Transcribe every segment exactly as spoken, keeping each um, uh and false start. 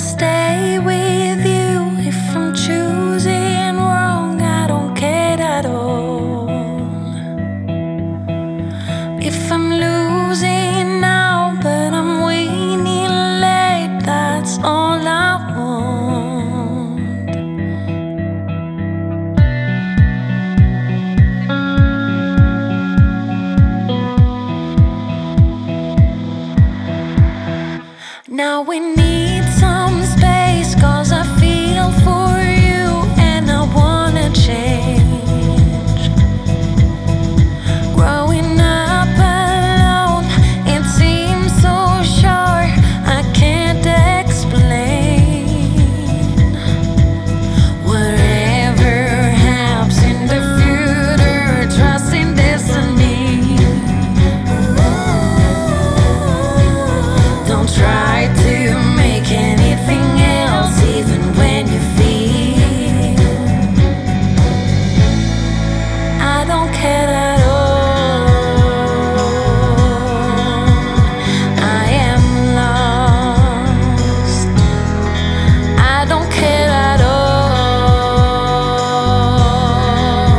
stay with you. If I'm choosing wrong, I don't care at all. If I'm losing now, but I'm winning late, that's all I want. Now we need some space, 'cause I feel for you and I wanna change. Growing up alone, it seems so short, I can't explain. Whatever happens in the future, trust in destiny. Don't try to make anything else, even when you feel I don't care at all. I am lost. I don't care at all.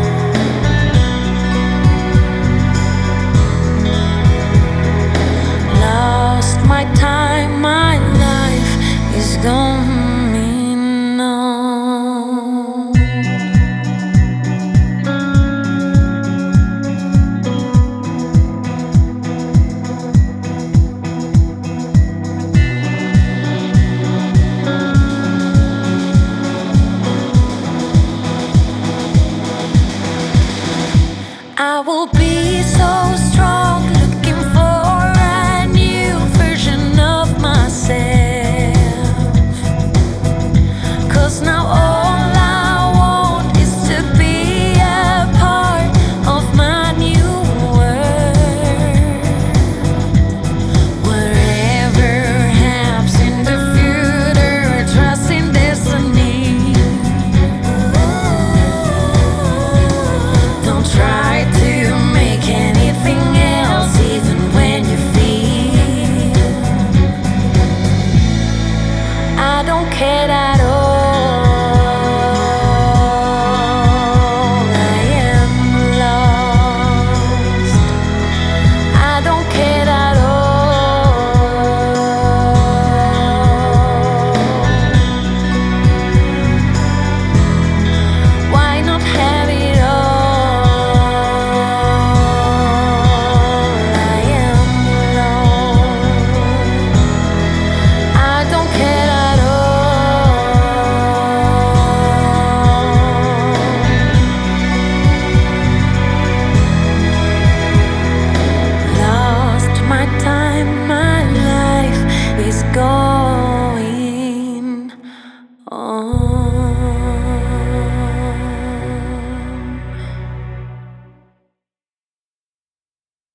Lost my time, my life is going on. I will be so